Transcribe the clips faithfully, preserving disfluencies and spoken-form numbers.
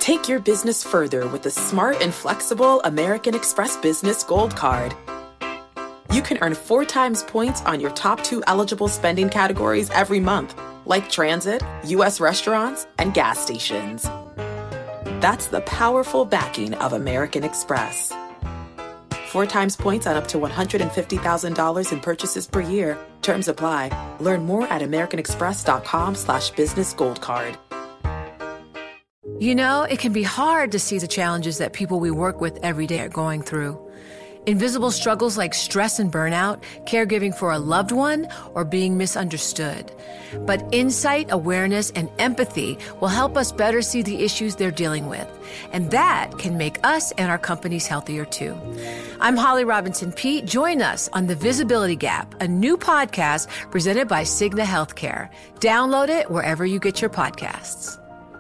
Take your business further with the smart and flexible American Express Business Gold Card. You can earn four times points on your top two eligible spending categories every month, like transit, U S restaurants, and gas stations. That's the powerful backing of American Express. Four times points on up to one hundred fifty thousand dollars in purchases per year. Terms apply. Learn more at americanexpress.com slash business gold card. You know, it can be hard to see the challenges that people we work with every day are going through. Invisible struggles like stress and burnout, caregiving for a loved one, or being misunderstood. But insight, awareness, and empathy will help us better see the issues they're dealing with. And that can make us and our companies healthier too. I'm Holly Robinson Peete. Join us on The Visibility Gap, a new podcast presented by Cigna Healthcare. Download it wherever you get your podcasts.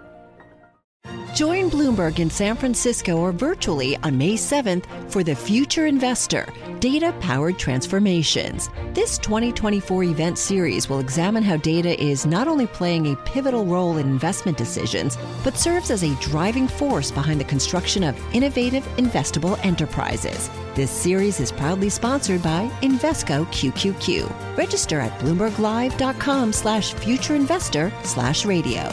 Join Bloomberg in San Francisco or virtually on May seventh for The Future Investor, Data-Powered Transformations. This twenty twenty-four event series will examine how data is not only playing a pivotal role in investment decisions, but serves as a driving force behind the construction of innovative, investable enterprises. This series is proudly sponsored by Invesco Q Q Q. Register at bloomberglive.com slash futureinvestor slash radio.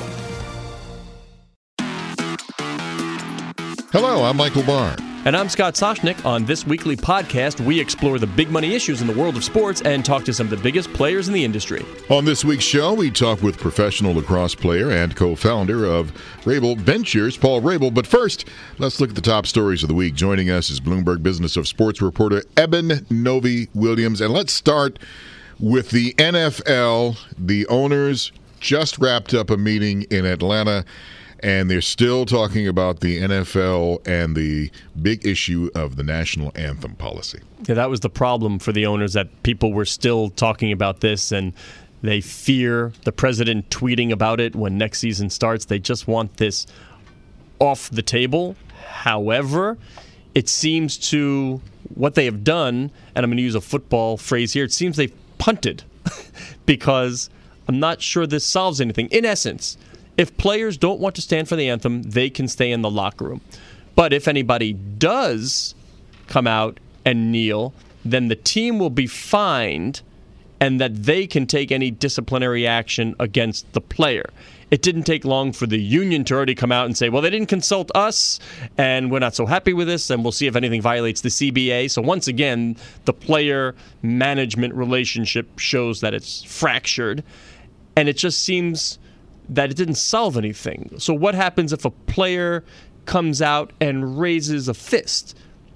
Hello, I'm Michael Barr. And I'm Scott Soshnick. On this weekly podcast, we explore the big money issues in the world of sports and talk to some of the biggest players in the industry. On this week's show, we talk with professional lacrosse player and co-founder of Rabel Ventures, Paul Rabel. But first, let's look at the top stories of the week. Joining us is Bloomberg Business of Sports reporter Eben Novy-Williams. And let's start with the N F L. The owners just wrapped up a meeting in Atlanta, and they're still talking about the N F L and the big issue of the national anthem policy. Yeah, that was the problem for the owners, that people were still talking about this, and they fear the president tweeting about it when next season starts. They just want this off the table. However, it seems to, what they have done, and I'm going to use a football phrase here, it seems they've punted because I'm not sure this solves anything. In essence, if players don't want to stand for the anthem, they can stay in the locker room. But if anybody does come out and kneel, then the team will be fined, and that they can take any disciplinary action against the player. It didn't take long for the union to already come out and say, well, they didn't consult us, and we're not so happy with this, and we'll see if anything violates the C B A. So once again, the player-management relationship shows that it's fractured, and it just seems that it didn't solve anything. So what happens if a player comes out and raises a fist?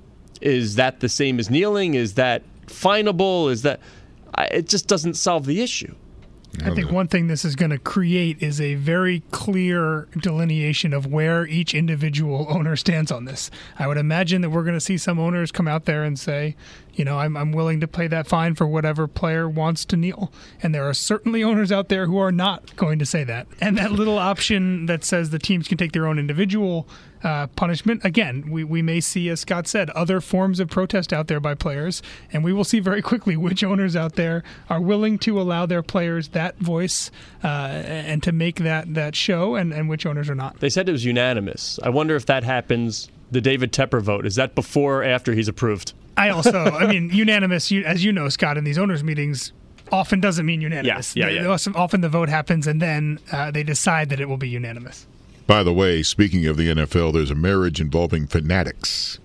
Is that the same as kneeling? Is that finable? Is that... It just doesn't solve the issue. I think one thing this is going to create is a very clear delineation of where each individual owner stands on this. I would imagine that we're going to see some owners come out there and say, you know, I'm, I'm willing to pay that fine for whatever player wants to kneel. And there are certainly owners out there who are not going to say that. And that little option that says the teams can take their own individual uh, punishment, again, we, we may see, as Scott said, other forms of protest out there by players. And we will see very quickly which owners out there are willing to allow their players that voice uh, and to make that, that show, and, and which owners are not. They said it was unanimous. I wonder if that happens, the David Tepper vote. Is that before or after he's approved? I also, I mean, unanimous, as you know, Scott, in these owners' meetings often doesn't mean unanimous. Yeah, yeah, yeah. Often the vote happens and then uh, they decide that it will be unanimous. By the way, speaking of the N F L, there's a marriage involving Fanatics.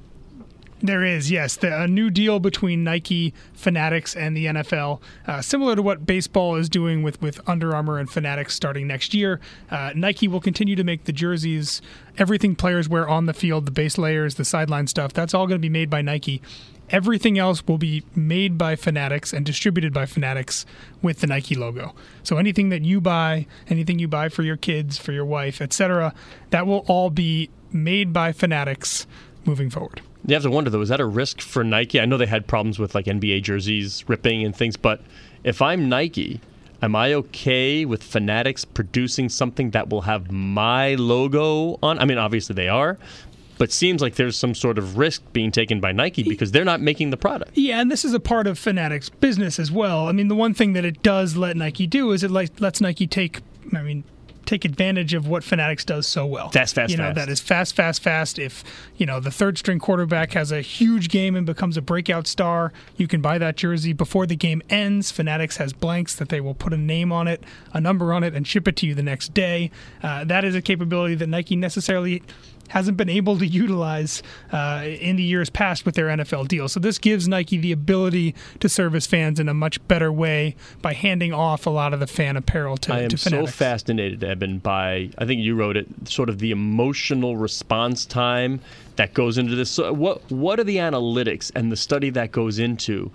There is, yes. The, a new deal between Nike, Fanatics, and the N F L, uh, similar to what baseball is doing with, with Under Armour and Fanatics starting next year. Uh, Nike will continue to make the jerseys, everything players wear on the field, the base layers, the sideline stuff, that's all going to be made by Nike. Everything else will be made by Fanatics and distributed by Fanatics with the Nike logo. So anything that you buy, anything you buy for your kids, for your wife, et cetera, that will all be made by Fanatics moving forward. You have to wonder, though, is that a risk for Nike? I know they had problems with like N B A jerseys ripping and things, but if I'm Nike, am I okay with Fanatics producing something that will have my logo on? I mean, obviously they are, but seems like there's some sort of risk being taken by Nike because they're not making the product. Yeah, and this is a part of Fanatics' business as well. I mean, the one thing that it does let Nike do is it lets Nike take, I mean, take advantage of what Fanatics does so well. Fast, fast, you know, fast. That is fast, fast, fast. If, you know, the third string quarterback has a huge game and becomes a breakout star, you can buy that jersey before the game ends. Fanatics has blanks that they will put a name on it, a number on it, and ship it to you the next day. Uh, that is a capability that Nike necessarily hasn't been able to utilize uh, in the years past with their N F L deal. So this gives Nike the ability to service fans in a much better way by handing off a lot of the fan apparel to, I am to Fanatics. so fascinated, Eben, by, I think you wrote it, sort of the emotional response time that goes into this. So what, what are the analytics and the study that goes into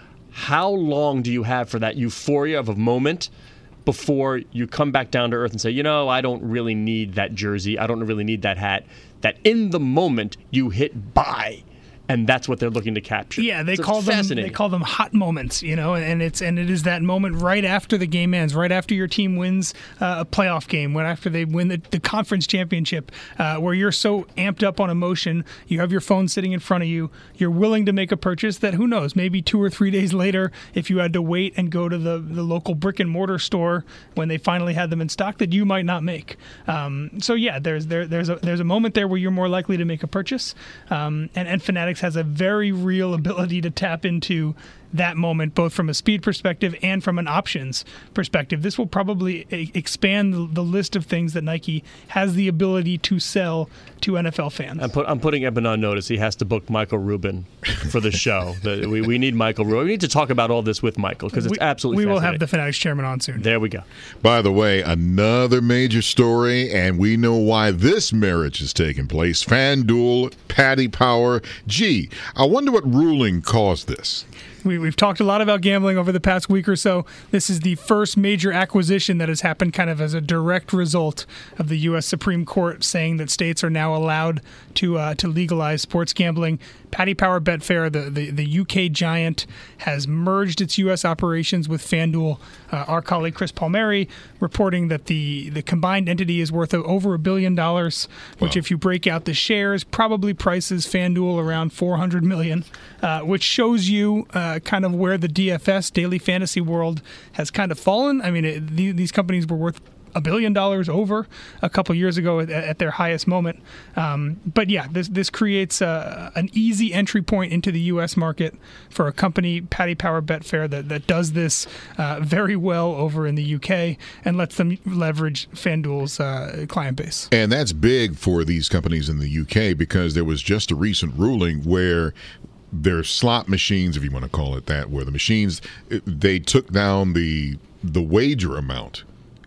how long do you have for that euphoria of a moment before you come back down to earth and say, you know, I don't really need that jersey, I don't really need that hat, that in the moment you hit buy, and that's what they're looking to capture. Yeah, they so call them they call them hot moments, you know, and it's and it is that moment right after the game ends, right after your team wins uh, a playoff game, when after they win the, the conference championship, uh, where you're so amped up on emotion, you have your phone sitting in front of you, you're willing to make a purchase that, who knows, maybe two or three days later, if you had to wait and go to the, the local brick and mortar store when they finally had them in stock, that you might not make. Um, so yeah, there's there there's a there's a moment there where you're more likely to make a purchase, um, and and Fanatics has a very real ability to tap into that moment, both from a speed perspective and from an options perspective. This will probably a- expand the list of things that Nike has the ability to sell to N F L fans. I'm, put, I'm putting Eben on notice. He has to book Michael Rubin for the show. the, we, we need Michael Rubin. We need to talk about all this with Michael because it's we, absolutely We will fascinating. have the Fanatics chairman on soon. There we go. By the way, another major story, and we know why this marriage is taking place. FanDuel, Paddy Power. Gee, I wonder what ruling caused this. We, we've talked a lot about gambling over the past week or so. This is the first major acquisition that has happened kind of as a direct result of the U S Supreme Court saying that states are now allowed to uh, to legalize sports gambling. Paddy Power Betfair, the, the, the U K giant, has merged its U S operations with FanDuel. Uh, our colleague Chris Palmieri reporting that the, the combined entity is worth over a billion dollars, which, wow, if you break out the shares, probably prices FanDuel around four hundred million dollars, uh, which shows you uh, kind of where the D F S, Daily Fantasy World, has kind of fallen. I mean, it, the, these companies were worth a billion dollars over a couple years ago at, at their highest moment. Um, but yeah, this this creates a, an easy entry point into the U S market for a company, Paddy Power Betfair, that, that does this uh, very well over in the U K and lets them leverage FanDuel's uh, client base. And that's big for these companies in the U K because there was just a recent ruling where their slot machines, if you want to call it that, where the machines, they took down the the wager amount.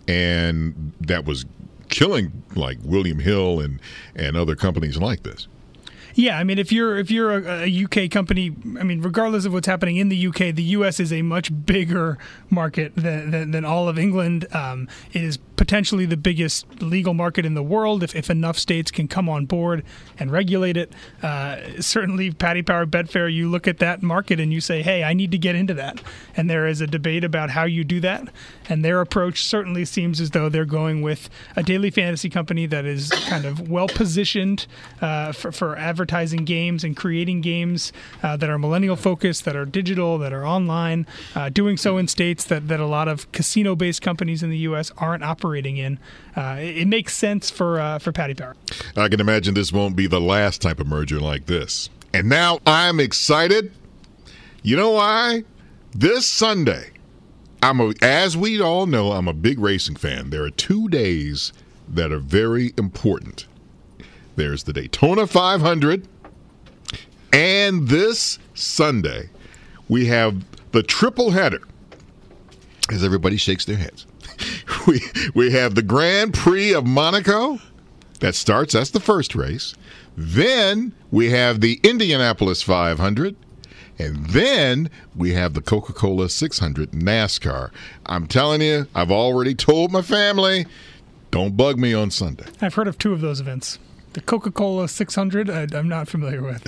And that was killing like William Hill and, and other companies like this. Yeah, I mean, if you're if you're a, a U K company, I mean, regardless of what's happening in the U K, the U S is a much bigger market than than, than all of England. Um, it is potentially the biggest legal market in the world if, if enough states can come on board and regulate it. Uh, certainly, Paddy Power Betfair, you look at that market and you say, hey, I need to get into that. And there is a debate about how you do that. And their approach certainly seems as though they're going with a daily fantasy company that is kind of well-positioned uh, for, for advertising games and creating games uh, that are millennial-focused, that are digital, that are online, uh, doing so in states that, that a lot of casino-based companies in the U S aren't operating in. Uh, it, it makes sense for uh, for Paddy Power. I can imagine this won't be the last type of merger like this. And now I'm excited. You know why? This Sunday, I'm a, as we all know, I'm a big racing fan. There are two days that are very important. There's the Daytona five hundred, and this Sunday we have the triple header. As everybody shakes their heads. We we have the Grand Prix of Monaco that starts. That's the first race. Then we have the Indianapolis five hundred. And then we have the Coca-Cola six hundred NASCAR. I'm telling you, I've already told my family, don't bug me on Sunday. I've heard of two of those events. The Coca-Cola six hundred, I, I'm not familiar with.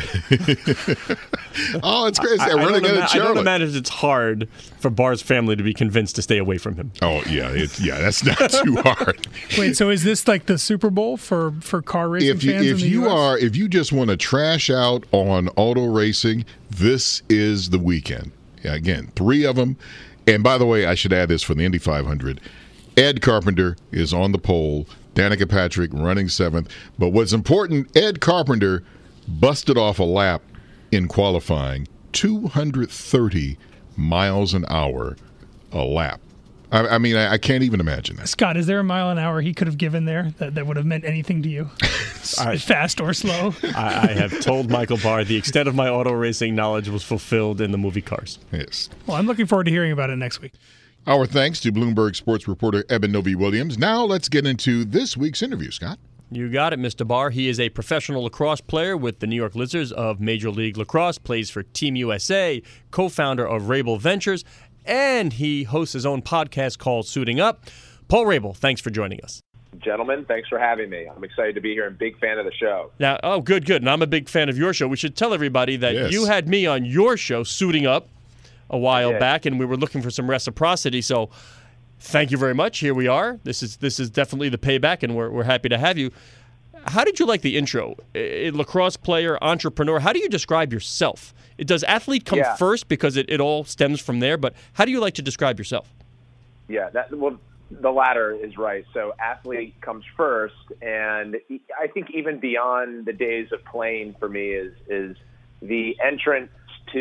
Oh, it's crazy. I, We're I, going to ima- I Charlotte. don't imagine it's hard for Barr's family to be convinced to stay away from him. Oh, yeah. It's, yeah, that's not too hard. Wait, so is this like the Super Bowl for, for car racing if you, fans if in the you U S? are, if you just want to trash out on auto racing, this is the weekend. Yeah, again, three of them. And by the way, I should add this for the Indy five hundred. Ed Carpenter is on the pole. Danica Patrick running seventh. But what's important, Ed Carpenter busted off a lap in qualifying, two hundred thirty miles an hour a lap. I, I mean, I, I can't even imagine that. Scott, is there a mile an hour he could have given there that, that would have meant anything to you? I, Fast or slow? I, I have told Michael Barr the extent of my auto racing knowledge was fulfilled in the movie Cars. Yes. Well, I'm looking forward to hearing about it next week. Our thanks to Bloomberg sports reporter Eben Novy-Williams. Now let's get into this week's interview, Scott. You got it, Mister Barr. He is a professional lacrosse player with the New York Lizards of Major League Lacrosse, plays for Team U S A, co-founder of Rabel Ventures, and he hosts his own podcast called Suiting Up. Paul Rabel, thanks for joining us. Gentlemen, thanks for having me. I'm excited to be here and big fan of the show. Now, oh, good, good. And I'm a big fan of your show. We should tell everybody that Yes. you had me on your show, Suiting Up, a while Yeah. back, and we were looking for some reciprocity. So thank you very much. Here we are. This is this is definitely the payback, and we're, we're happy to have you. How did you like the intro? A lacrosse player, entrepreneur. How do you describe yourself? It does athlete come Yeah. first because it, it all stems from there, but how do you like to describe yourself? Yeah, that, well, the latter is right. So athlete comes first, and I think even beyond the days of playing for me is is the entrance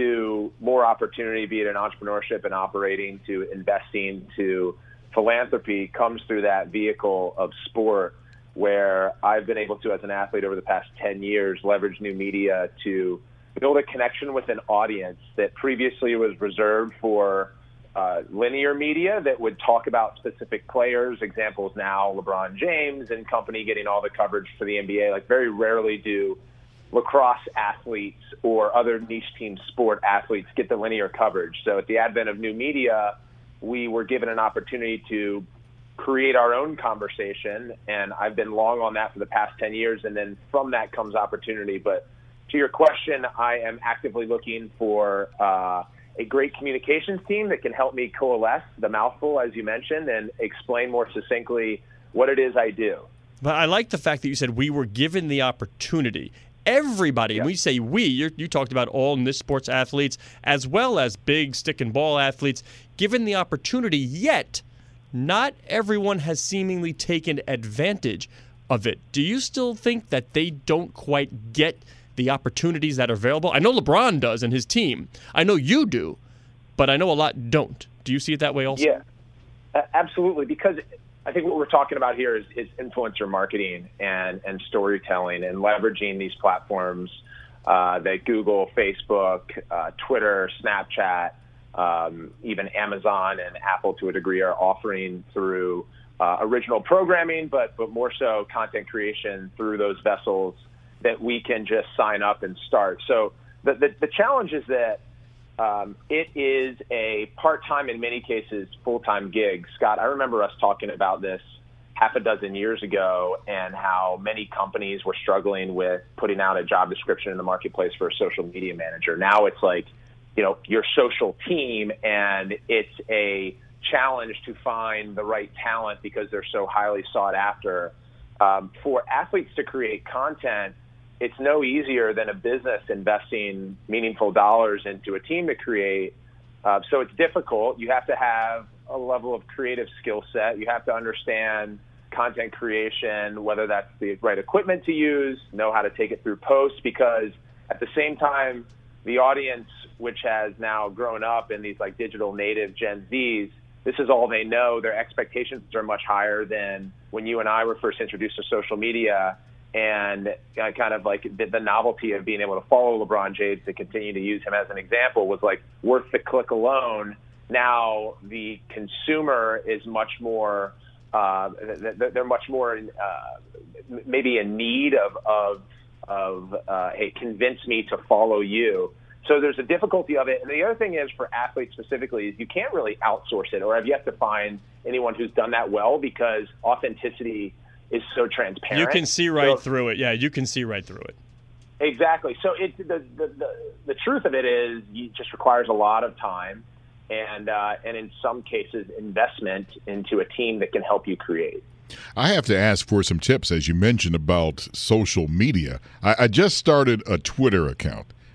to more opportunity, be it in entrepreneurship and operating, to investing, to philanthropy, comes through that vehicle of sport, where I've been able to, as an athlete over the past ten years, leverage new media to build a connection with an audience that previously was reserved for uh, linear media that would talk about specific players. Examples now, LeBron James and company getting all the coverage for the N B A. Like, very rarely do lacrosse athletes or other niche team sport athletes get the linear coverage. So at the advent of new media, we were given an opportunity to create our own conversation, and I've been long on that for the past ten years, and then from that comes opportunity. But to your question, I am actively looking for uh, a great communications team that can help me coalesce the mouthful, as you mentioned, and explain more succinctly what it is I do. But I like the fact that you said we were given the opportunity. Everybody, Yeah. and we say we, you're, you talked about all in this sports athletes, as well as big stick and ball athletes, given the opportunity, yet not everyone has seemingly taken advantage of it. Do you still think that they don't quite get the opportunities that are available? I know LeBron does and his team. I know you do, but I know a lot don't. Do you see it that way also? Yeah, uh, absolutely. Because I think what we're talking about here is, is influencer marketing and, and storytelling and leveraging these platforms uh, that Google, Facebook, uh, Twitter, Snapchat, um, even Amazon and Apple to a degree are offering through uh, original programming, but, but more so content creation through those vessels that we can just sign up and start. So the, the, the challenge is that um, it is a part-time, in many cases, full-time gig. Scott, I remember us talking about this half a dozen years ago and how many companies were struggling with putting out a job description in the marketplace for a social media manager. Now it's like, you know, your social team, and it's a challenge to find the right talent because they're so highly sought after. Um, for athletes to create content, it's no easier than a business investing meaningful dollars into a team to create. Uh, so it's difficult. You have to have a level of creative skill set. You have to understand content creation, whether that's the right equipment to use, know how to take it through post, because at the same time, the audience, which has now grown up in these like digital native Gen Zs, this is all they know. Their expectations are much higher than when you and I were first introduced to social media, and uh, kind of like the, the novelty of being able to follow LeBron James, to continue to use him as an example, was like worth the click alone. Now the consumer is much more, uh, they're much more in, uh, maybe in need of, of, of uh, hey, convince me to follow you. So there's a difficulty of it. And the other thing is, for athletes specifically, is you can't really outsource it, or have yet to find anyone who's done that well, because authenticity is so transparent. You can see right so, through it. Yeah, you can see right through it. Exactly. So it, the, the, the, the truth of it is, it just requires a lot of time and, uh, and in some cases, investment into a team that can help you create. I have to ask for some tips, as you mentioned about social media. I, I just started a Twitter account.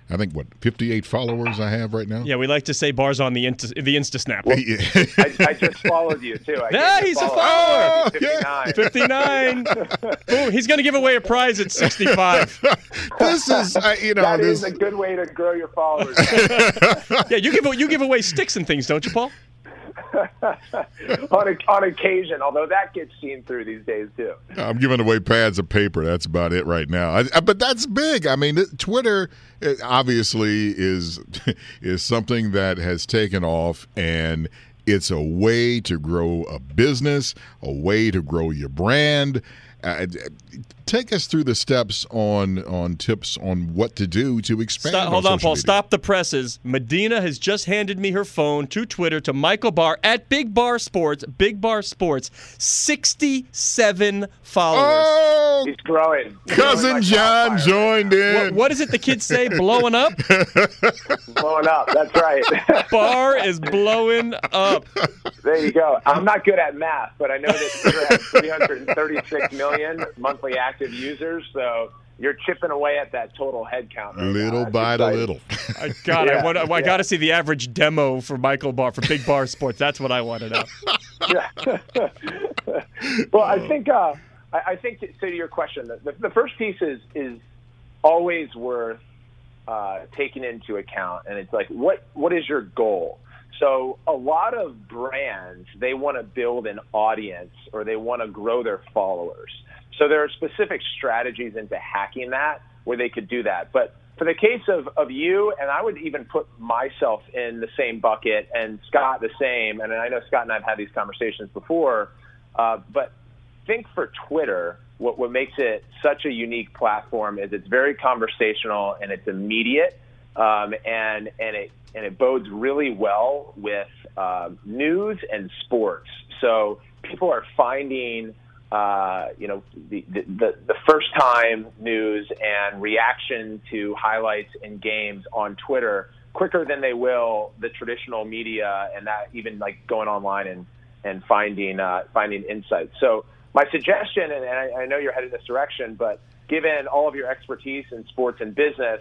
I think, what, fifty-eight followers I have right now? Yeah, we like to say bars on the Insta, the Insta Snap. I, I just followed you, too. I yeah, he's a follower. Oh, fifty-nine. fifty-nine. Ooh, he's going to give away a prize at sixty-five. This is, uh, you know. That this... is a good way to grow your followers. Yeah, you give, you give away sticks and things, don't you, Paul? on, a, on occasion, although that gets seen through these days too. I'm giving away pads of paper. That's about it right now. I, I, but that's big. I mean, Twitter it obviously is is something that has taken off, and it's a way to grow a business, a way to grow your brand. Uh, take us through the steps on on tips on what to do to expand. Stop, on hold on, social Paul. media. Stop the presses. Medina has just handed me her phone to Twitter to Michael Barr at Big Bar Sports. Big Bar Sports, sixty-seven followers. Oh, He's growing. He's Cousin growing like John wildfire. joined in. What, what is it the kids say? Blowing up? Blowing up. That's right. Barr is blowing up. There you go. I'm not good at math, but I know that Twitter has three hundred thirty-six million monthly active users, so you're chipping away at that total head count. Right little now. by That's little. I, God, Yeah, I, want, I yeah. got to see the average demo for Michael Barr, for Big Bar Sports. That's what I want to know. Yeah. Well, I think uh, I, I think to, so to your question, the, the first piece is is always worth uh, taking into account, and it's like, what what is your goal? So a lot of brands, they want to build an audience or they want to grow their followers. So there are specific strategies into hacking that where they could do that. But for the case of, of you, and I would even put myself in the same bucket and Scott the same, and I know Scott and I have had these conversations before, uh, but think for Twitter, what, what makes it such a unique platform is it's very conversational and it's immediate, um, and, and it and it bodes really well with uh, news and sports. So people are finding, uh, you know, the, the, the first-time news and reaction to highlights in games on Twitter quicker than they will the traditional media, and that even like going online and, and finding uh, finding insights. So my suggestion, and I, I know you're headed this direction, but given all of your expertise in sports and business,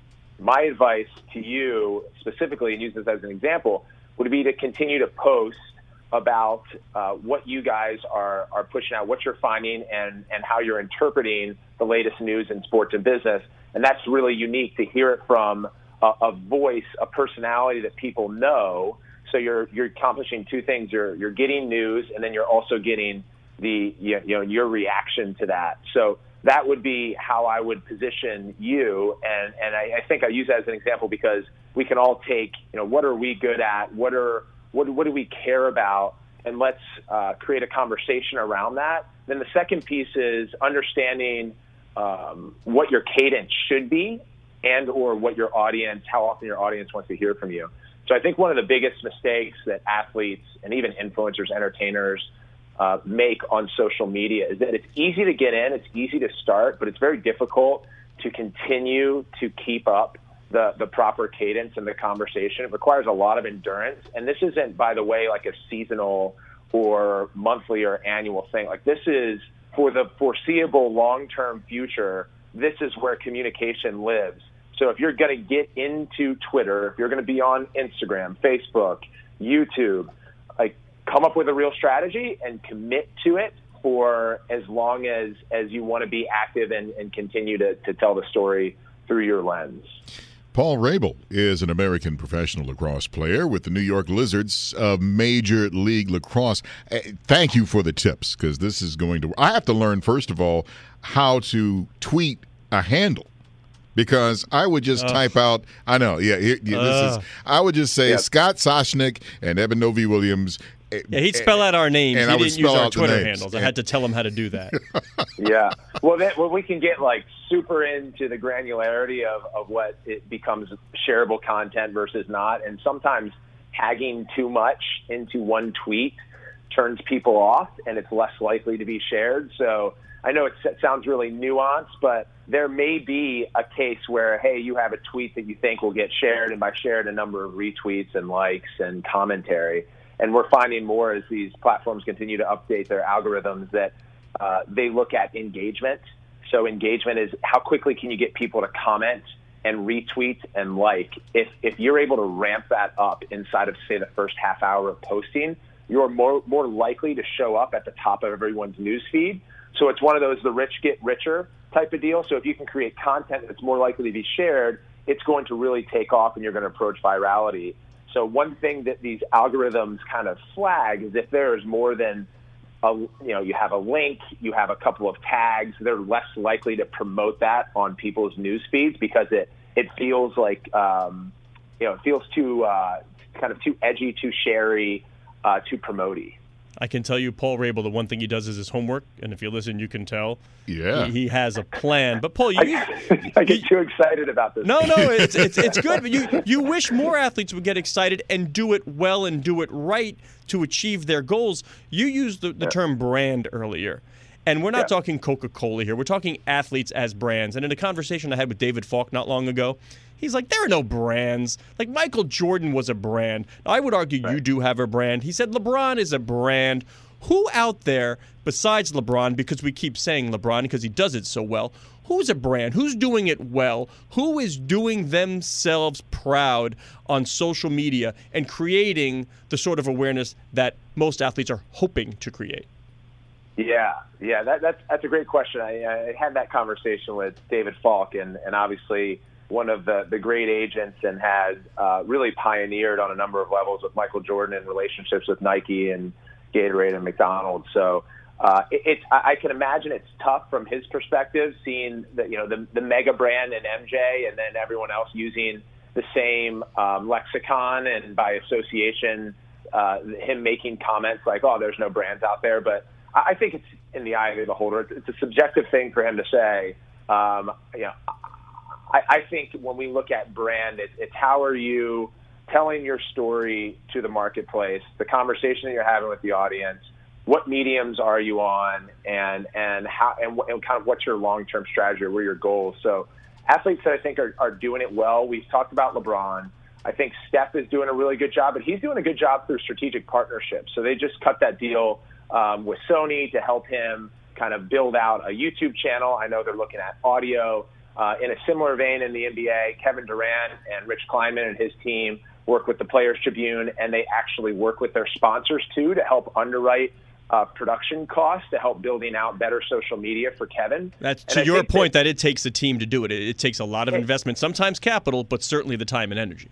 my advice to you specifically, and use this as an example, would be to continue to post about uh, what you guys are, are pushing out, what you're finding, and, and how you're interpreting the latest news in sports and business. And that's really unique to hear it from a, a voice, a personality that people know. So you're you're accomplishing two things. You're you're getting news, and then you're also getting the you know your reaction to that. So that would be how I would position you, and, and I, I think I use that as an example because we can all take, you know, what are we good at, what are what what do we care about, and let's uh, create a conversation around that. Then the second piece is understanding um, what your cadence should be, and or what your audience, how often your audience wants to hear from you. So I think one of the biggest mistakes that athletes and even influencers, entertainers, Uh, make on social media is that it's easy to get in, it's easy to start, but it's very difficult to continue to keep up the, the proper cadence and the conversation. It requires a lot of endurance. And this isn't, by the way, like a seasonal or monthly or annual thing. Like this is for the foreseeable long-term future. This is where communication lives. So if you're going to get into Twitter, if you're going to be on Instagram, Facebook, YouTube, like, come up with a real strategy and commit to it for as long as, as you want to be active and, and continue to, to tell the story through your lens. Paul Rabil is an American professional lacrosse player with the New York Lizards of Major League Lacrosse. Thank you for the tips, because this is going to – I have to learn, first of all, how to tweet a handle. Because I would just uh, type out, I know, yeah, here, yeah this uh, is. I would just say yeah. Scott Soshnick and Evan Novi Williams. Yeah, he'd spell out our names. And he I would didn't use our Twitter names. handles. I had to tell him how to do that. Yeah. Well, then, well, we can get like super into the granularity of, of what it becomes shareable content versus not. And sometimes tagging too much into one tweet turns people off, and it's less likely to be shared. So I know it sounds really nuanced, but there may be a case where, hey, you have a tweet that you think will get shared, and by shared, a number of retweets and likes and commentary. And we're finding more as these platforms continue to update their algorithms that uh, they look at engagement. So engagement is how quickly can you get people to comment and retweets and like, if, if you're able to ramp that up inside of, say, the first half hour of posting, you're more more likely to show up at the top of everyone's news feed. So it's one of those the rich get richer type of deal. So if you can create content that's more likely to be shared, it's going to really take off and you're going to approach virality. So one thing that these algorithms kind of flag is if there is more than a, you know, you have a link, you have a couple of tags, they're less likely to promote that on people's news feeds because it, it feels like, um, you know, it feels too uh, kind of too edgy, too sharey, uh, too promote-y. I can tell you, Paul Rabel, the one thing he does is his homework, and if you listen, you can tell. Yeah, he, he has a plan. But Paul, you, I, I get too excited about this. No, no, it's it's it's good. But you you wish more athletes would get excited and do it well and do it right to achieve their goals. You used the, the yeah. term brand earlier, and we're not yeah. talking Coca-Cola here. We're talking athletes as brands. And in a conversation I had with David Falk not long ago, he's like, there are no brands. Like, Michael Jordan was a brand. I would argue right. you do have a brand. He said LeBron is a brand. Who out there besides LeBron, because we keep saying LeBron because he does it so well, who's a brand? Who's doing it well? Who is doing themselves proud on social media and creating the sort of awareness that most athletes are hoping to create? Yeah, yeah, that, that's that's a great question. I, I had that conversation with David Falk, and, and obviously one of the, the great agents and has uh, really pioneered on a number of levels with Michael Jordan in relationships with Nike and Gatorade and McDonald's. So uh, it, it's I can imagine it's tough from his perspective, seeing that, you know, the, the mega brand and M J and then everyone else using the same um, lexicon and by association, uh, him making comments like, oh, there's no brands out there. But I think it's in the eye of the beholder. It's, it's a subjective thing for him to say. Um, you know, I, I think when we look at brand, it, it's how are you telling your story to the marketplace, the conversation that you're having with the audience, what mediums are you on, and and how and, and kind of what's your long-term strategy or what are your goals. So athletes that I think are, are doing it well, we've talked about LeBron. I think Steph is doing a really good job, but he's doing a good job through strategic partnerships. So they just cut that deal um, with Sony to help him kind of build out a YouTube channel. I know they're looking at audio. Uh, in a similar vein in the N B A, Kevin Durant and Rich Kleiman and his team work with the Players Tribune, and they actually work with their sponsors, too, to help underwrite uh, production costs, to help building out better social media for Kevin. That's to your point that, that it takes a team to do it. It, it takes a lot of it, investment, sometimes capital, but certainly the time and energy.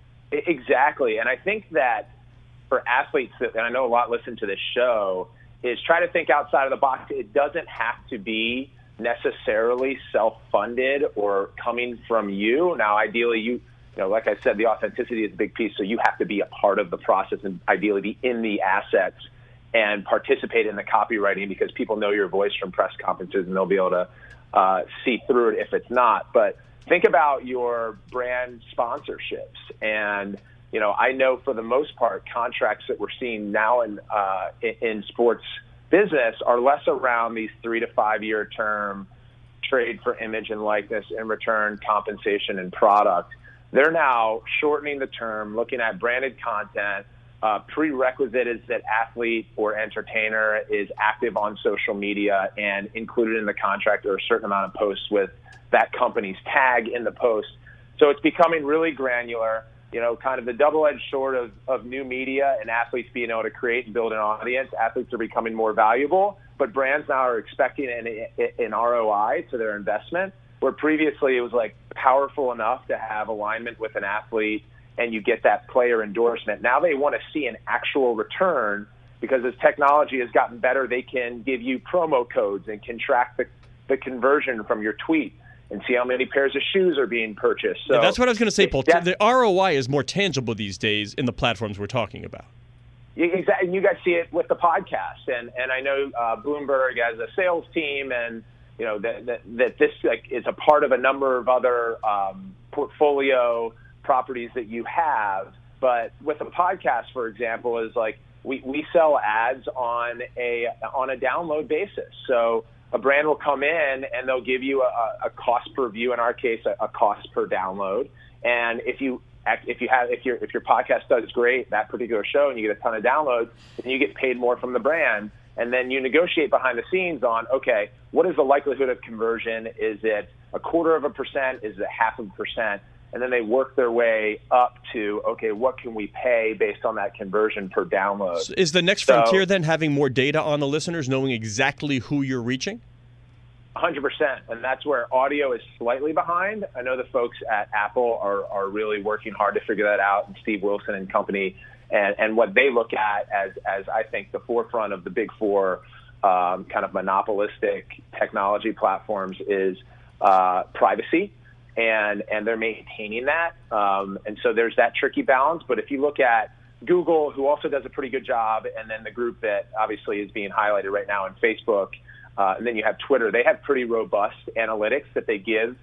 Exactly. And I think that for athletes, that, and I know a lot listen to this show, is try to think outside of the box. It doesn't have to be necessarily self-funded or coming from you. Now, ideally, you You know, like I said, the authenticity is a big piece, so you have to be a part of the process and ideally be in the assets and participate in the copywriting because people know your voice from press conferences and they'll be able to uh, see through it if it's not. But think about your brand sponsorships. And, you know, I know for the most part, contracts that we're seeing now in, uh, in sports business are less around these three to five year term trade for image and likeness in return compensation and product. They're now shortening the term, looking at branded content. Uh, prerequisite is that athlete or entertainer is active on social media and included in the contract or a certain amount of posts with that company's tag in the post. So it's becoming really granular, you know, kind of the double-edged sword of, of new media and athletes being able to create and build an audience. Athletes are becoming more valuable, but brands now are expecting an, an R O I to their investment, where previously it was like powerful enough to have alignment with an athlete and you get that player endorsement. Now they want to see an actual return because as technology has gotten better, they can give you promo codes and can track the, the conversion from your tweet and see how many pairs of shoes are being purchased. So yeah, that's what I was going to say, Paul. The R O I is more tangible these days in the platforms we're talking about. Exactly, and you guys see it with the podcast. And, and I know uh, Bloomberg has a sales team and you know, that, that, that this like, is a part of a number of other um, portfolio properties that you have. But with a podcast, for example, is like we, we sell ads on a on a download basis. So a brand will come in and they'll give you a, a cost per view, in our case, a, a cost per download. And if you if you have if your if your podcast does great, that particular show, and you get a ton of downloads, then you get paid more from the brand. And then you negotiate behind the scenes on, okay, what is the likelihood of conversion? Is it a quarter of a percent? Is it half of a percent? And then they work their way up to, okay, what can we pay based on that conversion per download? So is the next so, frontier then having more data on the listeners, knowing exactly who you're reaching? one hundred percent. And that's where audio is slightly behind. I know the folks at Apple are, are really working hard to figure that out, and Steve Wilson and company. And, and what they look at as, as I think, the forefront of the big four um, kind of monopolistic technology platforms is uh, privacy. And, and they're maintaining that. Um, and so there's that tricky balance. But if you look at Google, who also does a pretty good job, and then the group that obviously is being highlighted right now in Facebook, uh, and then you have Twitter, they have pretty robust analytics that they give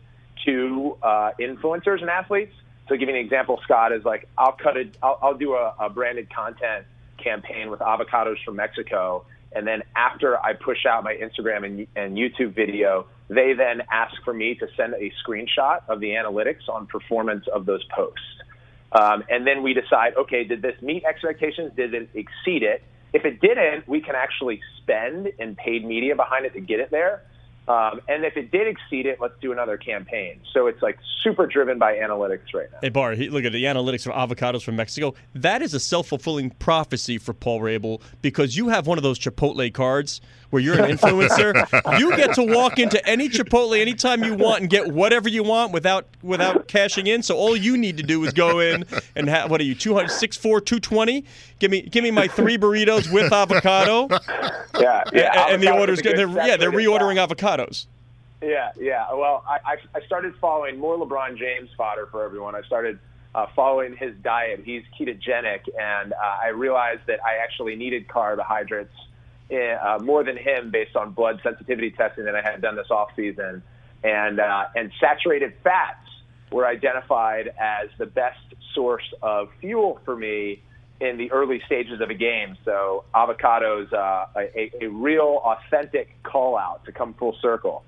to uh, influencers and athletes. So to give you an example, Scott, is like, I'll cut it, I'll, I'll do a, a branded content campaign with avocados from Mexico. And then after I push out my Instagram and, and YouTube video, they then ask for me to send a screenshot of the analytics on performance of those posts. Um, and then we decide, okay, did this meet expectations? Did it exceed it? If it didn't, we can actually spend in paid media behind it to get it there. Um, and if it did exceed it, let's do another campaign. So it's like super driven by analytics right now. Hey, Bar, he, look at the analytics for avocados from Mexico. That is a self-fulfilling prophecy for Paul Rabel, because you have one of those Chipotle cards where you're an influencer. You get to walk into any Chipotle anytime you want and get whatever you want without without cashing in. So all you need to do is go in and have, what are you, two hundred, six four, two twenty? Give me give me my three burritos with avocado. Yeah, yeah. And, and the orders, they're, yeah, they're reordering avocados. Yeah, yeah. Well, I, I started following more LeBron James fodder for everyone. I started uh, following his diet. He's ketogenic, and uh, I realized that I actually needed carbohydrates uh, more than him based on blood sensitivity testing that I had done this off season. And, uh, and saturated fats were identified as the best source of fuel for me in the early stages of a game. So avocados, uh, a, a real authentic call out to come full circle.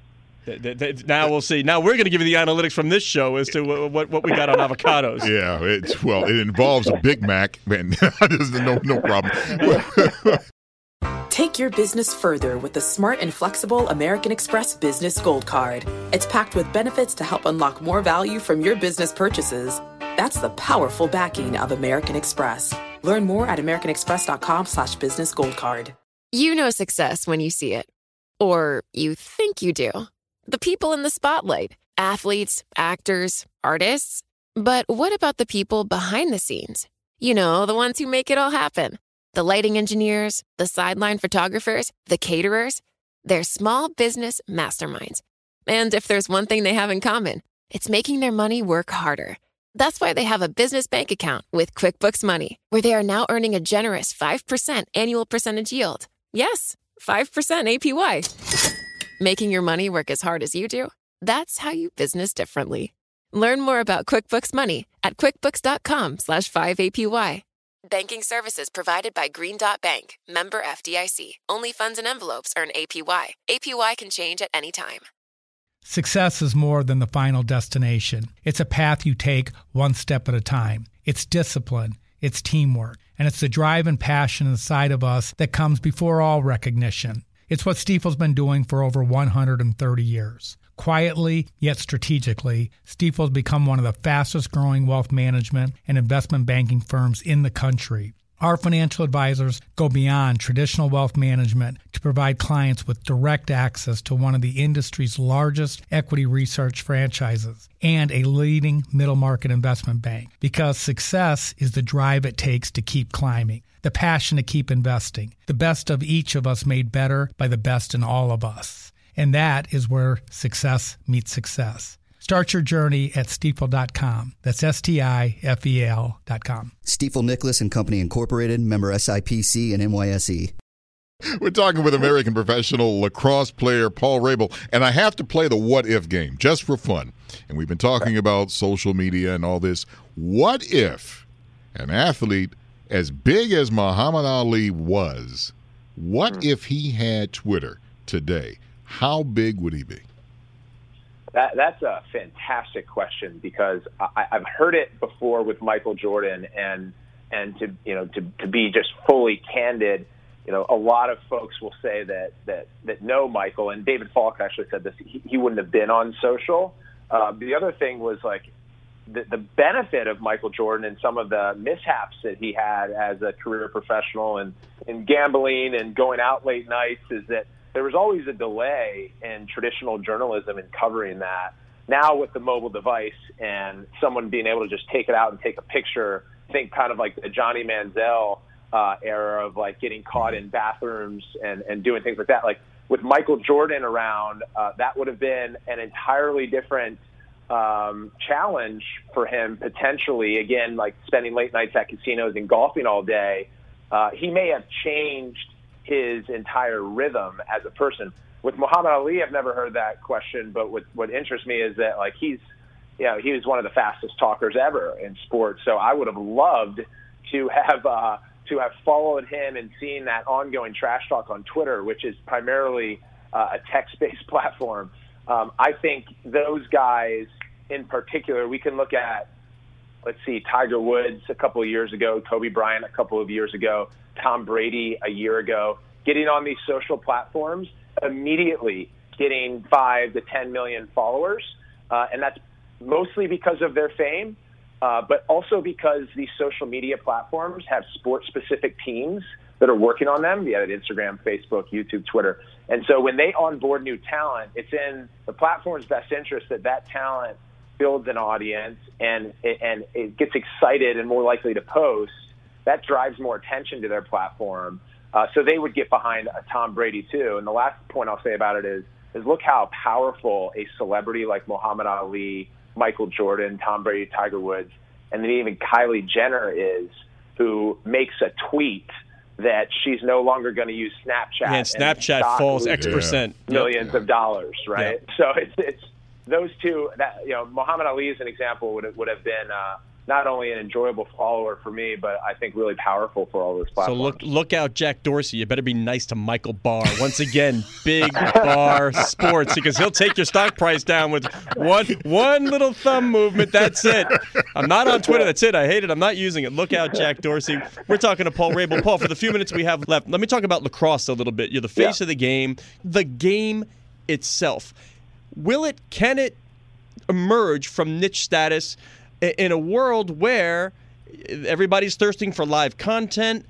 Now we'll see. Now we're going to give you the analytics from this show as to what, what we got on avocados. Yeah, it's well, it involves a Big Mac, man. There's no no problem. Take your business further with the smart and flexible American Express Business Gold Card. It's packed with benefits to help unlock more value from your business purchases. That's the powerful backing of American Express. Learn more at americanexpress.com slash business gold card. You know success when you see it. Or you think you do. The people in the spotlight, athletes, actors, artists. But what about the people behind the scenes? You know, the ones who make it all happen. The lighting engineers, the sideline photographers, the caterers. They're small business masterminds. And if there's one thing they have in common, it's making their money work harder. That's why they have a business bank account with QuickBooks Money, where they are now earning a generous five percent annual percentage yield. Yes, five percent A P Y. Making your money work as hard as you do? That's how you business differently. Learn more about QuickBooks Money at quickbooks.com slash 5APY. Banking services provided by Green Dot Bank, member F D I C. Only funds and envelopes earn A P Y. A P Y can change at any time. Success is more than the final destination. It's a path you take one step at a time. It's discipline, it's teamwork, and it's the drive and passion inside of us that comes before all recognition. It's what Stifel's been doing for over one hundred thirty years. Quietly, yet strategically, Stifel's become one of the fastest growing wealth management and investment banking firms in the country. Our financial advisors go beyond traditional wealth management to provide clients with direct access to one of the industry's largest equity research franchises and a leading middle market investment bank, because success is the drive it takes to keep climbing, the passion to keep investing, the best of each of us made better by the best in all of us. And that is where success meets success. Start your journey at Stifel dot com. That's S T I F E L dot com. Stifel Nicholas and Company Incorporated, member S I P C and N Y S E. We're talking with American professional lacrosse player Paul Rabel, and I have to play the what-if game just for fun. And we've been talking about social media and all this. What if an athlete as big as Muhammad Ali was, what if he had Twitter today? How big would he be? That, that's a fantastic question, because I, I've heard it before with Michael Jordan, and and to you know to, to be just fully candid, you know, a lot of folks will say that that that know Michael, and David Falk actually said this. He, he wouldn't have been on social. Uh, the other thing was like the, the benefit of Michael Jordan and some of the mishaps that he had as a career professional and in gambling and going out late nights is that there was always a delay in traditional journalism in covering that. Now with the mobile device and someone being able to just take it out and take a picture, think kind of like the Johnny Manziel uh, era of like getting caught in bathrooms and, and doing things like that. Like with Michael Jordan around, uh, that would have been an entirely different um, challenge for him potentially. Again, like spending late nights at casinos and golfing all day. Uh, he may have changed his entire rhythm as a person. With Muhammad Ali, I've never heard that question, but what, what interests me is that like he's, you know, he was one of the fastest talkers ever in sports. So I would have loved to have uh, to have followed him and seen that ongoing trash talk on Twitter, which is primarily uh, a text-based platform. Um, I think those guys in particular, we can look at, let's see, Tiger Woods a couple of years ago, Kobe Bryant a couple of years ago, Tom Brady a year ago, getting on these social platforms, immediately getting five to ten million followers. Uh, and that's mostly because of their fame, uh, but also because these social media platforms have sport-specific teams that are working on them. You have Instagram, Facebook, YouTube, Twitter. And so when they onboard new talent, it's in the platform's best interest that that talent builds an audience and, and it gets excited and more likely to post. That drives more attention to their platform. Uh, so they would get behind a Tom Brady too. And the last point I'll say about it is, is look how powerful a celebrity like Muhammad Ali, Michael Jordan, Tom Brady, Tiger Woods, and then even Kylie Jenner is, who makes a tweet that she's no longer going to use Snapchat. Yeah, and Snapchat falls X percent. Millions yeah. of dollars, right? Yeah. So it's it's those two. That you know, Muhammad Ali as an example would have, would have been uh, not only an enjoyable follower for me, but I think really powerful for all those platforms. So look look out, Jack Dorsey. You better be nice to Michael Barr. Once again, Big Bar Sports, because he'll take your stock price down with one one little thumb movement. That's it. I'm not on Twitter. That's it. I hate it. I'm not using it. Look out, Jack Dorsey. We're talking to Paul Rabel. Paul, for the few minutes we have left, let me talk about lacrosse a little bit. You're the face yeah. of the game. The game itself. Will it, can it emerge from niche status in a world where everybody's thirsting for live content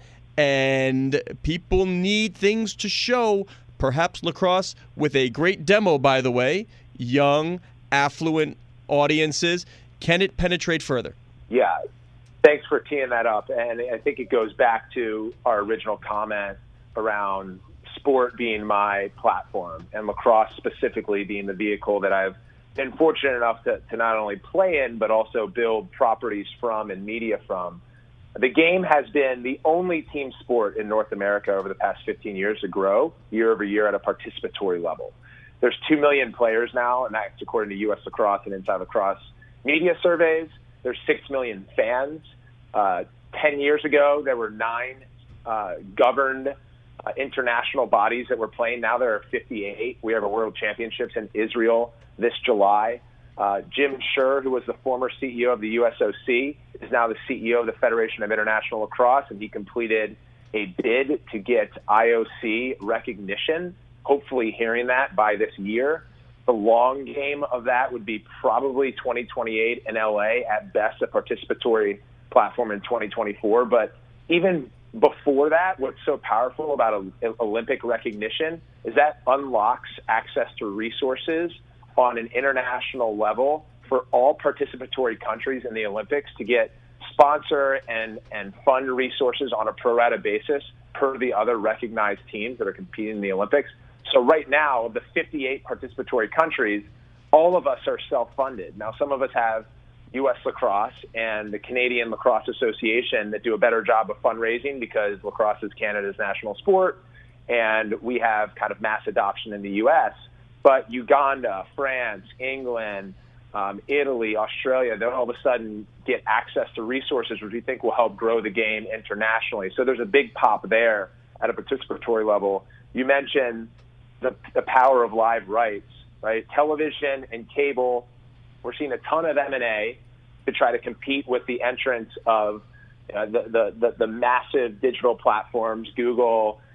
and people need things to show? Perhaps lacrosse, with a great demo, by the way, young, affluent audiences, can it penetrate further? Yeah, thanks for teeing that up. And I think it goes back to our original comment around sport being my platform and lacrosse specifically being the vehicle that I've been fortunate enough to, to not only play in, but also build properties from and media from. The game has been the only team sport in North America over the past fifteen years to grow year over year at a participatory level. There's two million players now, and that's according to U S Lacrosse and Inside Lacrosse media surveys. There's six million fans. Uh, ten years ago, there were nine uh, governed uh, international bodies that were playing. Now there are fifty-eight. We have a World Championships in Israel this July. Uh, Jim Scherr, who was the former C E O of the U S O C, is now the C E O of the Federation of International Lacrosse, and he completed a bid to get I O C recognition, hopefully hearing that by this year. The long game of that would be probably twenty twenty-eight in L A, at best a participatory platform in twenty twenty-four. But even before that, what's so powerful about a, a Olympic recognition is that unlocks access to resources on an international level for all participatory countries in the Olympics to get sponsor and, and fund resources on a pro rata basis per the other recognized teams that are competing in the Olympics. So right now, of the fifty-eight participatory countries, all of us are self-funded. Now, some of us have U S Lacrosse and the Canadian Lacrosse Association that do a better job of fundraising because lacrosse is Canada's national sport, and we have kind of mass adoption in the U S. But Uganda, France, England, um, Italy, Australia, they'll all of a sudden get access to resources which we think will help grow the game internationally. So there's a big pop there at a participatory level. You mentioned the, the power of live rights, right? Television and cable, we're seeing a ton of M and A to try to compete with the entrance of uh, the, the, the, the massive digital platforms, Google,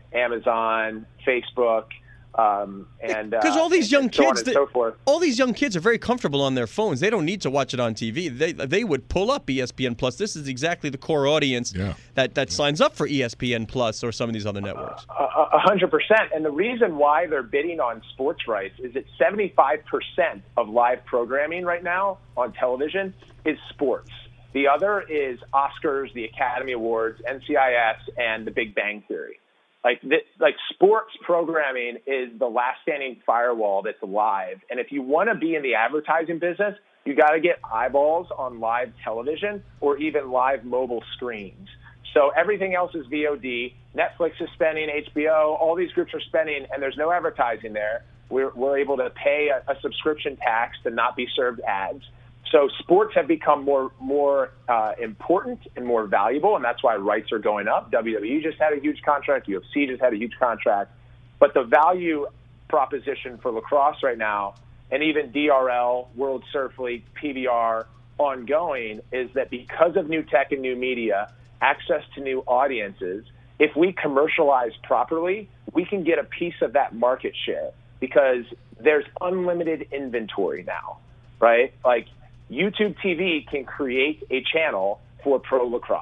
Amazon, Facebook, um, and because uh, all these young and so kids, on and so forth. all these young kids are very comfortable on their phones. They don't need to watch it on T V. They they would pull up E S P N Plus. This is exactly the core audience yeah. that that signs up for E S P N Plus or some of these other networks. A hundred percent. And the reason why they're bidding on sports rights is that seventy-five percent of live programming right now on television is sports. The other is Oscars, the Academy Awards, N C I S, and The Big Bang Theory. Like, th- like sports programming is the last standing firewall that's live. And if you want to be in the advertising business, you got to get eyeballs on live television or even live mobile screens. So everything else is V O D. Netflix is spending, H B O, all these groups are spending, and there's no advertising there. We're, we're able to pay a, a subscription tax to not be served ads. So sports have become more more uh, important and more valuable, and that's why rights are going up. W W E just had a huge contract. U F C just had a huge contract. But the value proposition for lacrosse right now, and even D R L, World Surf League, P B R, ongoing, is that because of new tech and new media, access to new audiences, if we commercialize properly, we can get a piece of that market share because there's unlimited inventory now, right? Like, YouTube T V can create a channel for pro lacrosse.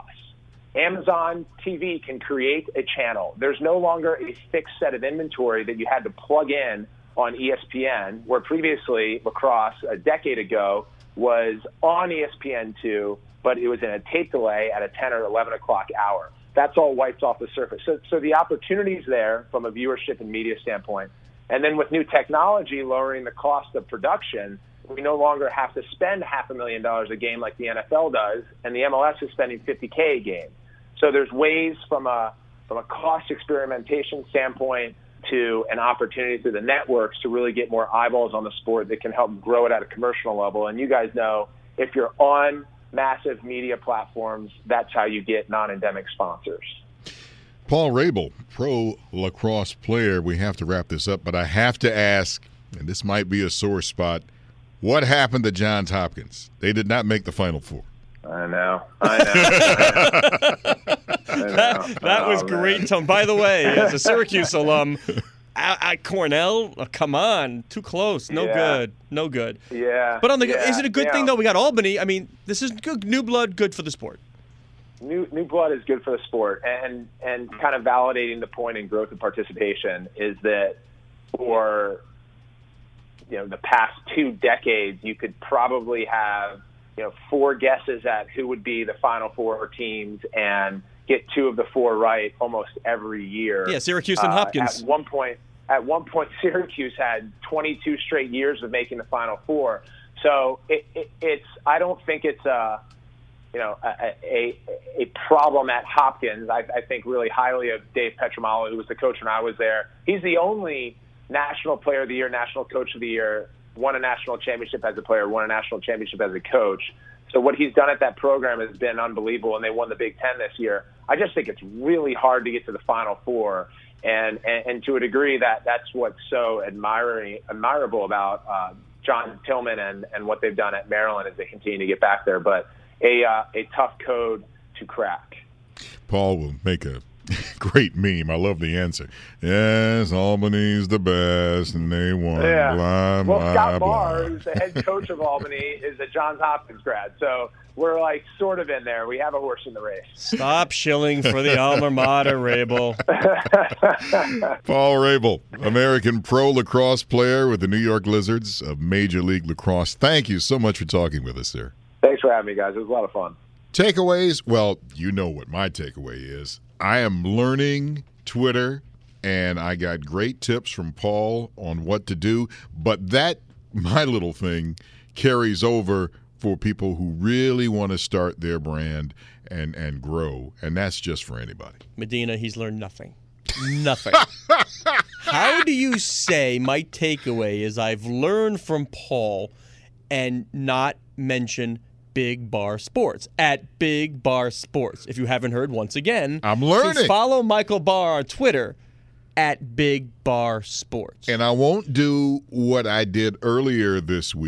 Amazon T V can create a channel. There's no longer a fixed set of inventory that you had to plug in on E S P N, where previously lacrosse a decade ago was on E S P N two, but it was in a tape delay at a ten or eleven o'clock hour. That's all wiped off the surface. So, so the opportunity's there from a viewership and media standpoint. And then with new technology lowering the cost of production, we no longer have to spend half a million dollars a game like the N F L does, and the M L S is spending fifty K a game. So there's ways from a from a cost experimentation standpoint to an opportunity through the networks to really get more eyeballs on the sport that can help grow it at a commercial level. And you guys know, if you're on massive media platforms, that's how you get non-endemic sponsors. Paul Rabil, pro lacrosse player. We have to wrap this up, but I have to ask, and this might be a sore spot, what happened to Johns Hopkins? They did not make the Final Four. I know. I know. I know. That, that oh, was great, man. Tom. By the way, as a Syracuse alum, at, at Cornell, oh, come on, too close. No yeah. good. No good. Yeah. But on the yeah. is it a good yeah. thing though? We got Albany. I mean, this is good. New blood, good for the sport. New new blood is good for the sport, and and kind of validating the point in growth and participation is that for you know the past two decades, you could probably have you know four guesses at who would be the Final Four teams and get two of the four right almost every year. Yeah, Syracuse and Hopkins. Uh, at one point, at one point, Syracuse had twenty-two straight years of making the Final Four. So it, it, it's I don't think it's a you know a a, a problem at Hopkins. I, I think really highly of Dave Petromalo, who was the coach when I was there. He's the only National Player of the Year, National Coach of the Year, won a national championship as a player, won a national championship as a coach. So what he's done at that program has been unbelievable, and they won the Big Ten this year. I just think it's really hard to get to the Final Four, and and, and to a degree that that's what's so admiring, admirable about uh, John Tillman and, and what they've done at Maryland as they continue to get back there. But a uh, a tough code to crack. Paul will make a great meme. I love the answer. Yes, Albany's the best, and they won. Yeah. Blah, well, blah, Scott blah. Barr, who's the head coach of Albany, is a Johns Hopkins grad. So we're like sort of in there. We have a horse in the race. Stop shilling for the alma mater, Rabil. Paul Rabil, American pro lacrosse player with the New York Lizards of Major League Lacrosse. Thank you so much for talking with us, sir. Thanks for having me, guys. It was a lot of fun. Takeaways? Well, you know what my takeaway is. I am learning Twitter, and I got great tips from Paul on what to do. But that, my little thing, carries over for people who really want to start their brand and, and grow. And that's just for anybody. Medina, he's learned nothing. Nothing. How do you say my takeaway is I've learned from Paul and not mention Big Bar Sports at Big Bar Sports? If you haven't heard, once again, I'm learning. Please follow Michael Barr on Twitter at Big Bar Sports. And I won't do what I did earlier this week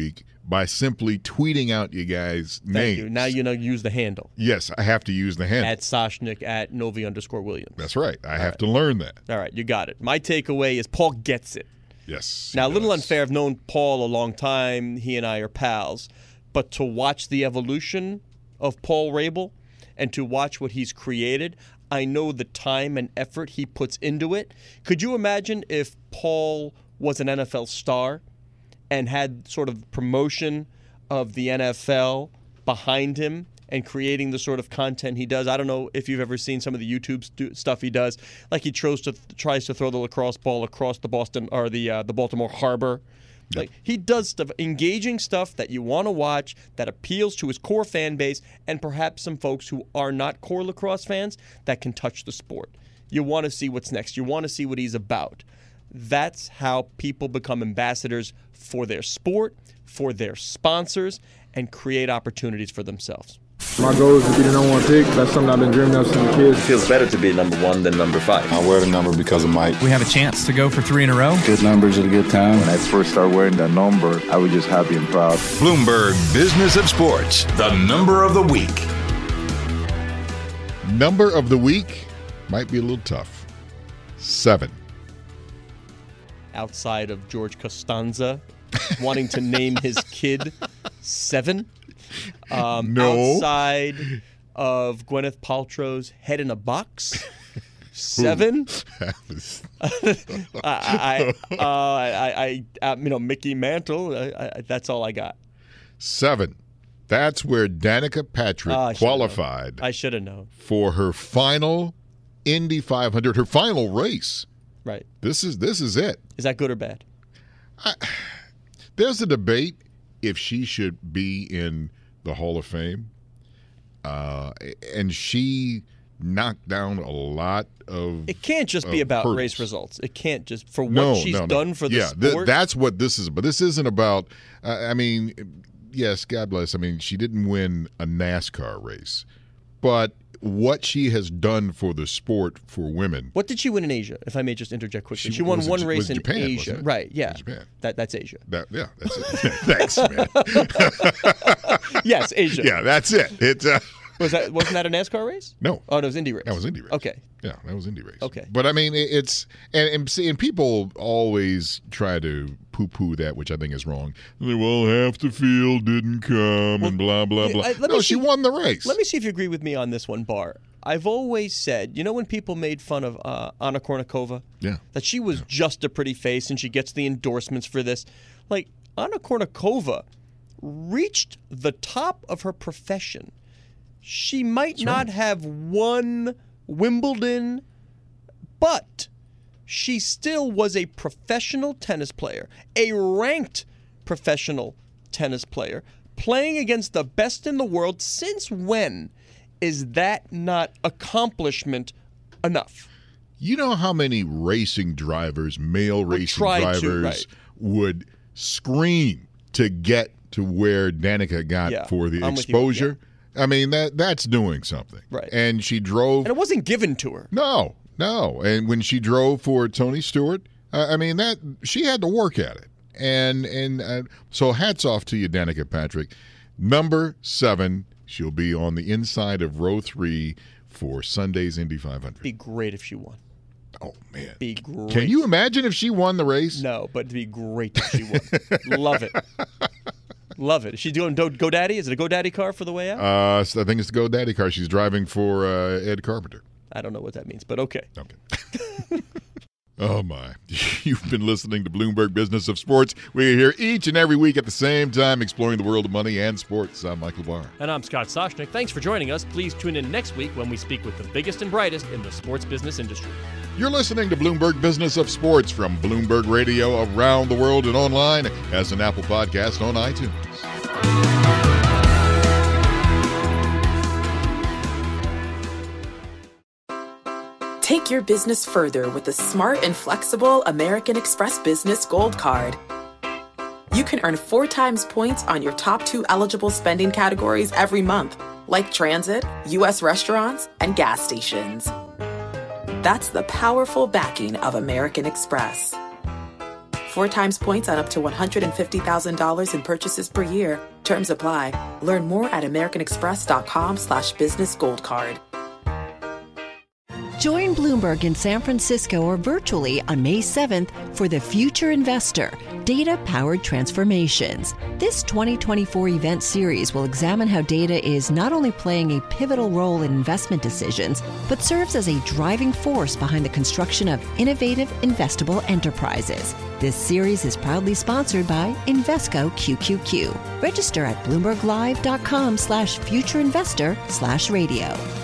by simply tweeting out you guys' Thank names. you. Now you know use the handle. Yes, I have to use the handle. At Soshnick, at Novi underscore Williams. That's right. I All have right. to learn that. All right, you got it. My takeaway is Paul gets it. Yes. Now, a little does. unfair. I've known Paul a long time. He and I are pals. But to watch the evolution of Paul Rabel and to watch what he's created, I know the time and effort he puts into it. Could you imagine if Paul was an N F L star and had sort of promotion of the N F L behind him and creating the sort of content he does? I don't know if you've ever seen some of the YouTube stu- stuff he does. Like he tries to tries to throw the lacrosse ball across the Boston or the uh, the Baltimore Harbor. Yep. Like he does stuff, engaging stuff that you want to watch, that appeals to his core fan base, and perhaps some folks who are not core lacrosse fans that can touch the sport. You want to see what's next. You want to see what he's about. That's how people become ambassadors for their sport, for their sponsors, and create opportunities for themselves. My goal is to be the number one pick. That's something I've been dreaming of since a kid. It feels better to be number one than number five. I wear the number because of Mike. We have a chance to go for three in a row. Good numbers at a good time. When I first started wearing that number, I was just happy and proud. Bloomberg Business of Sports, the number of the week. Number of the week might be a little tough. Seven. Outside of George Costanza wanting to name his kid Seven. Um, no. Outside of Gwyneth Paltrow's Head in a Box. Seven. I, I, uh, I, I, I, you know, Mickey Mantle. I, I, that's all I got. Seven. That's where Danica Patrick uh, I qualified. I should have known for her final Indy five hundred, her final race. Right. This is this is it. Is that good or bad? I, there's a debate if she should be in the Hall of Fame, uh, and she knocked down a lot of. It can't just be about hurdles. race results. It can't just for what no, she's no, no. done for the yeah, sport. Th- that's what this is. But this isn't about. Uh, I mean, yes, God bless. I mean, she didn't win a NASCAR race, but what she has done for the sport for women. What did she win in Asia? If I may just interject quickly, she, she won one it, race in Japan, Asia, right? Yeah, Japan. That that's Asia. That, yeah, that's it. Thanks, man. Yes, Asia. Yeah, that's it. It uh, was that wasn't that a NASCAR race? No. Oh, that was Indy race. That was Indy race. Okay. Yeah, that was Indy race. Okay. But I mean, it, it's and and, see, and people always try to poo-poo that, which I think is wrong. Well, half the field didn't come, well, and blah blah blah. I, no, she see, won the race. Let me see if you agree with me on this one, Bar. I've always said, you know, when people made fun of uh, Anna Kournikova, yeah, that she was yeah. just a pretty face, and she gets the endorsements for this. Like Anna Kournikova reached the top of her profession. She might That's not right. have won Wimbledon, but she still was a professional tennis player, a ranked professional tennis player, playing against the best in the world. Since when is that not accomplishment enough? You know how many racing drivers, male Would racing try drivers, to, right. would scream to get to where Danica got Yeah, for the I'm with you, exposure? I mean, that that's doing something. Right. And she drove. And it wasn't given to her. No, no. And when she drove for Tony Stewart, uh, I mean, that she had to work at it. And and uh, so hats off to you, Danica Patrick. Number seven, she'll be on the inside of row three for Sunday's Indy five hundred. Be great if she won. Oh, man. Be great. Can you imagine if she won the race? No, but it'd be great if she won. Love it. Love it. Is she doing Do- GoDaddy? Is it a GoDaddy car for the way out? Uh, so I think it's the GoDaddy car. She's driving for uh, Ed Carpenter. I don't know what that means, but okay. Okay. Oh, my. You've been listening to Bloomberg Business of Sports. We're here each and every week at the same time exploring the world of money and sports. I'm Michael Barr. And I'm Scott Soshnick. Thanks for joining us. Please tune in next week when we speak with the biggest and brightest in the sports business industry. You're listening to Bloomberg Business of Sports from Bloomberg Radio around the world and online as an Apple podcast on iTunes. Take your business further with the smart and flexible American Express Business Gold Card. You can earn four times points on your top two eligible spending categories every month, like transit, U S restaurants, and gas stations. That's the powerful backing of American Express. Four times points on up to one hundred fifty thousand dollars in purchases per year. Terms apply. Learn more at americanexpress.com slash business gold card. Join Bloomberg in San Francisco or virtually on May seventh for The Future Investor, Data-Powered Transformations. This twenty twenty-four event series will examine how data is not only playing a pivotal role in investment decisions, but serves as a driving force behind the construction of innovative, investable enterprises. This series is proudly sponsored by Invesco Q Q Q. Register at bloomberglive.com slash futureinvestor slash radio.